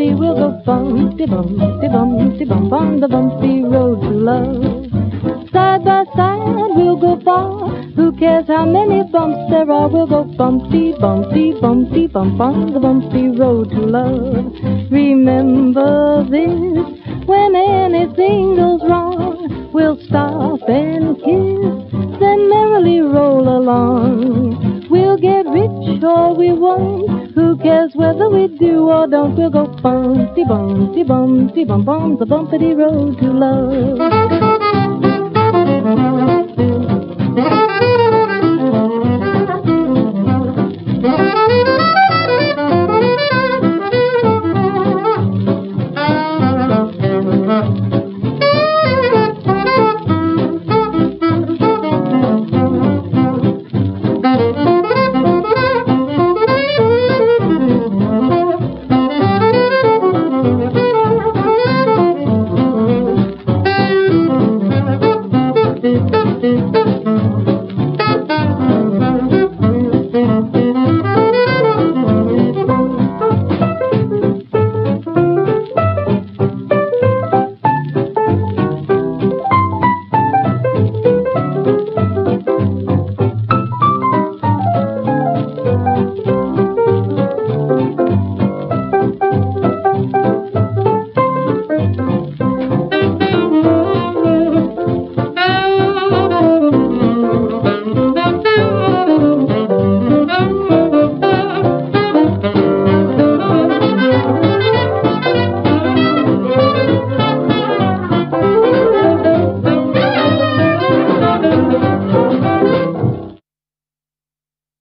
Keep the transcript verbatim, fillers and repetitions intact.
bumblebee, we'll go bumpty, bumpty, bumpty, bump on the bumpy road to love. Side by side, we'll go far. Who cares how many bumps there are? We'll go bumpty, bumpty, bumpty, bump on the bumpy road to love. Remember this, when anything goes wrong, we'll stop and kiss, then merrily roll along. We'll get rich or we won't. Who cares whether we do or don't? We'll go bumpty, bumpty, bumpty, bump on the bumpity road to love.